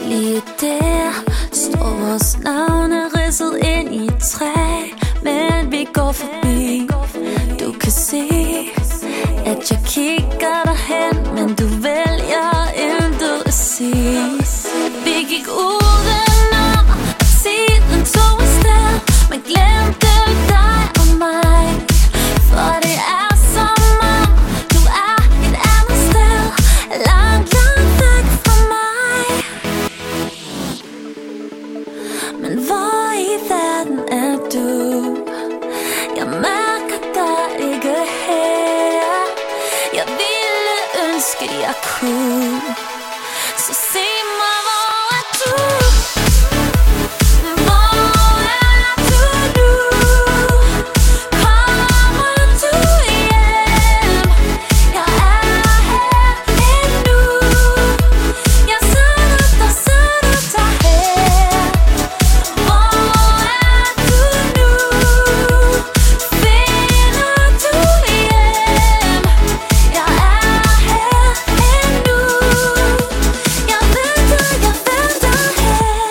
Lige der står vores navne ridset ind i et træ, men vi går forbi. Du kan se, at jeg kigger derhen, men du vælger intet at sige. Vi gik udenom, og tiden tog afsted, men glemte dig og mig. For det er som om, du er et andet sted, langt, langt væk fra mig. Men hvor i verden er du? Jeg mærker dig ikke her. Jeg ville ønske, jeg kunne. Så sig mig, hvor er du? Hvor er du nu? Kommer du hjem? Jeg er her endnu. Jeg sidder der her. Hvor er du nu? Finder du hjem? Jeg er her endnu. Jeg venter her.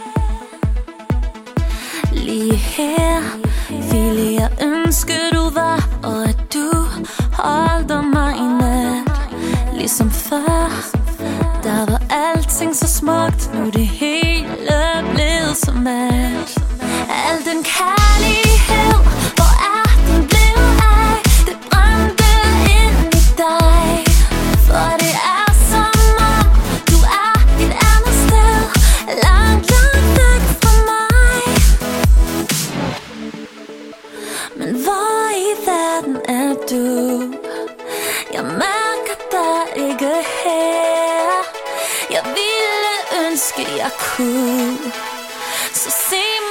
Lige her ville jeg ønske du var, og at du holdt mig i nat. Ligesom før, der var alting så smukt, nu det hele blevet så mat. Al den kærlighed, hvor er den blevet af? Det brændte ind i dig. For det er som om, du er et andet sted, langt, langt væk fra mig. Men hvor i verden er du? Jeg mærker dig ikke her. Jeg ville ønske, jeg kunne. Så sig mig,